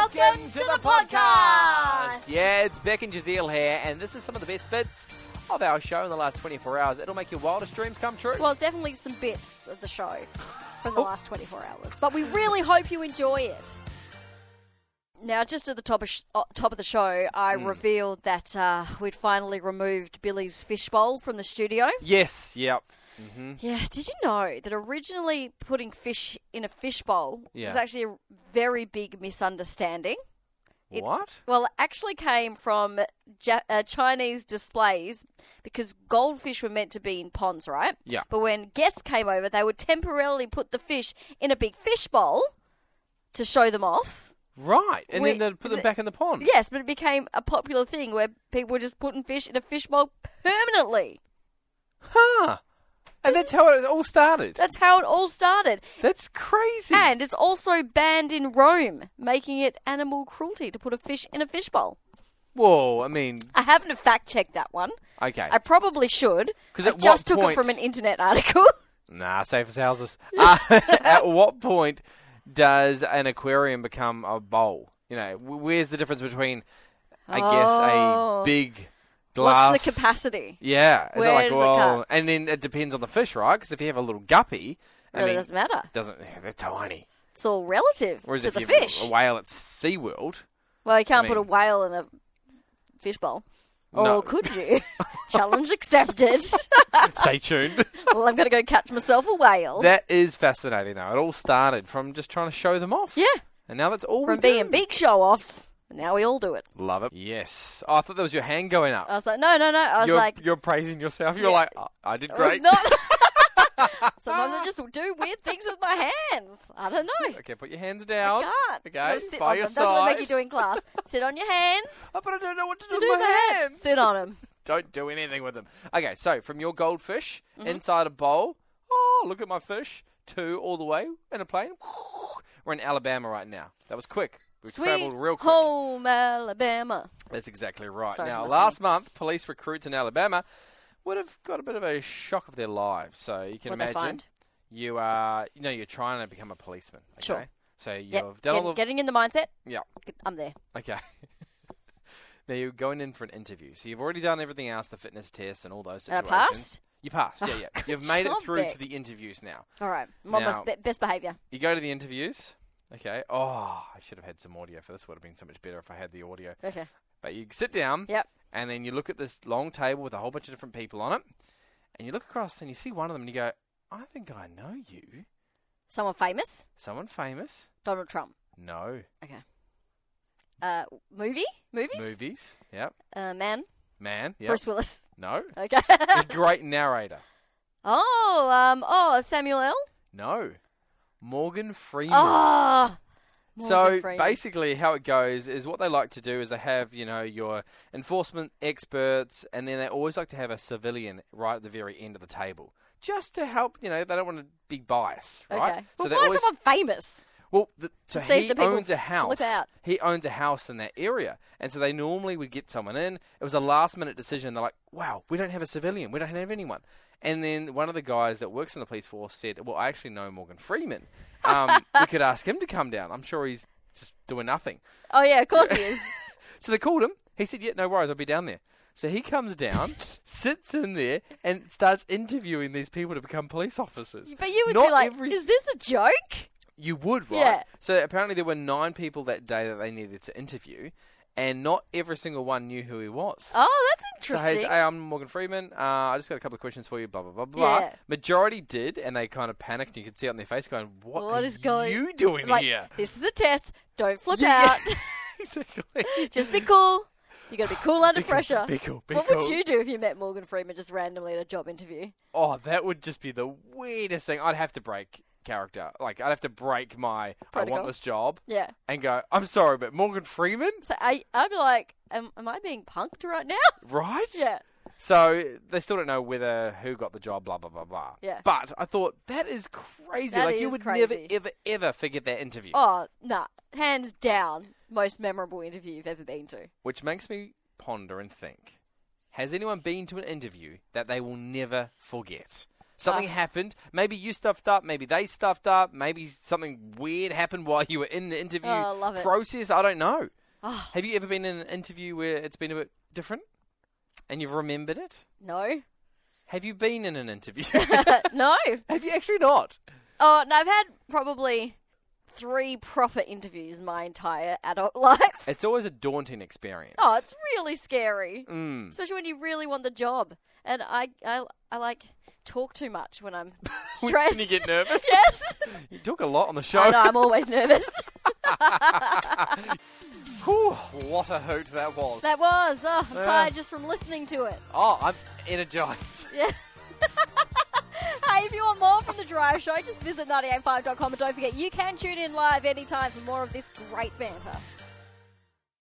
Welcome to the podcast! Yeah, it's Beck and Jazeel here, and this is some of the best bits of our show in the last 24 hours. It'll make your wildest dreams come true. Well, it's definitely some bits of the show from the last 24 hours, but we really hope you enjoy it. Now, just at the top of the show, I revealed that we'd finally removed Billy's fishbowl from the studio. Yes, yep. Mm-hmm. Yeah, did you know that originally putting fish in a fishbowl was actually a very big misunderstanding? What? Well, it actually came from Chinese displays because goldfish were meant to be in ponds, right? Yeah. But when guests came over, they would temporarily put the fish in a big fishbowl to show them off. Right, and then they'd put them back in the pond. Yes, but it became a popular thing where people were just putting fish in a fishbowl permanently. Huh. And that's how it all started. That's how it all started. That's crazy. And it's also banned in Rome, making it animal cruelty to put a fish in a fishbowl. Whoa, I mean... I haven't fact-checked that one. Okay. I probably should. 'Cause I at just what took point- it from an internet article. Nah, safe as houses. At what point does an aquarium become a bowl? You know, where's the difference between, I guess, a big glass... What's the capacity? Yeah. Is Where it like, does it well, cut? and then it depends on the fish, right? Because if you have a little guppy... Really doesn't matter. They're tiny. It's all relative Whereas to if the you fish. have a whale at SeaWorld... Well, you can't I put a mean- whale in a fishbowl. No. Or could you? Challenge accepted. Stay tuned. Well, I'm going to go catch myself a whale. That is fascinating, though. It all started from just trying to show them off. Yeah. And now that's all From we do. being big show-offs. Now we all do it. Love it. Yes. Oh, I thought that was your hand going up. I was like, no. I was You're praising yourself. You're Yeah. like, oh, I did it was great. not. Sometimes I just do weird things with my hands. I don't know. Okay, put your hands down. I can't. Okay, Gotta sit by on your them. That's what they make side. you do in class. Sit on your hands. Oh, but I don't know what to do To with do my that. hands. Sit on them. Don't do anything with them. Okay, so from your goldfish Mm-hmm. inside a bowl, oh, look at my fish, 2 all the way in a plane. We're in Alabama right now. That was quick. We Sweet travelled real quick. home Alabama. That's exactly right. Sorry Now, for last month, police recruits in Alabama would have got a bit of a shock of their lives. So you can What'd they imagine find? you are, you're trying to become a policeman. Okay? Sure. So you've Yep. done all of Getting in the mindset. yeah. I'm there. Okay. Now you're going in for an interview. So you've already done everything else, the fitness tests and all those And I situations. passed? You passed, yeah. Good You've made it job, through Beck. to the interviews now. All right. I'm on my Now- best behaviour. You go to the interviews. Okay. Oh, I should have had some audio for this. Would have been so much better if I had the audio. Okay. But you sit down. Yep. And then you look at this long table with a whole bunch of different people on it. And you look across and you see one of them and you go, I think I know you. Someone famous? Someone famous? Donald Trump. No. Okay. Movies? Movies? Yep. Man? Man? Yep. Bruce Willis. No. Okay. A great narrator? Samuel L. No. Morgan Freeman. Oh, So basically how it goes is what they like to do is they have, your enforcement experts and then they always like to have a civilian right at the very end of the table. Just to help, they don't want to be biased, right? Okay. So Well, they why always, someone famous? well, so To see if he the people owns a house. flip out. He owns a house in that area. And so they normally would get someone in. It was a last minute decision. They're like, wow, we don't have a civilian. We don't have anyone. And then one of the guys that works in the police force said, well, I actually know Morgan Freeman. We could ask him to come down. I'm sure he's just doing nothing. Oh, yeah, of course he is. So they called him. He said, yeah, no worries, I'll be down there. So he comes down, sits in there, and starts interviewing these people to become police officers. But you would Not be like, every- is this a joke? You would, right? Yeah. So apparently there were 9 people that day that they needed to interview, and not every single one knew who he was. Oh, that's So interesting. hey, I'm Morgan Freeman. I just got a couple of questions for you. Blah blah blah blah. Yeah. Majority did, and they kind of panicked. You could see it on their face, going, "What What are is going- you doing like, here?" this is a test. Don't flip Yeah. out. Exactly. Just be cool. You got to be cool under Be cool, pressure. be cool, be What cool. would you do if you met Morgan Freeman just randomly at a job interview? Oh, that would just be the weirdest thing. I'd have to break character. Like, I'd have to break my I Protocol. want this job Yeah. and go, I'm sorry, but Morgan Freeman? So I'd be like, am I being punked right now? Right? Yeah. So they still don't know who got the job, blah, blah, blah, blah. Yeah. But I thought, that is crazy. That like, you is would crazy. never, ever forget that interview. Oh, nah. Hands down, most memorable interview you've ever been to. Which makes me ponder and think, has anyone been to an interview that they will never forget? Something happened. Maybe you stuffed up. Maybe they stuffed up. Maybe something weird happened while you were in the interview love it. process. I don't know. Have you ever been in an interview where it's been a bit different and you've remembered it? No. Have you been in an interview? No. Have you actually not? Oh, no, I've had probably 3 proper interviews my entire adult life. It's always a daunting experience. Oh, it's really scary. Mm. Especially when you really want the job. And I like talk too much when I'm stressed. When you get nervous? Yes. You talk a lot on the show. I know, I'm always nervous. Whew, what a hoot that was. That was. Oh, I'm tired just from listening to it. Oh, I'm energised. Yeah. Hey, if you want more from The Drive Show, just visit 985.com and don't forget you can tune in live anytime for more of this great banter.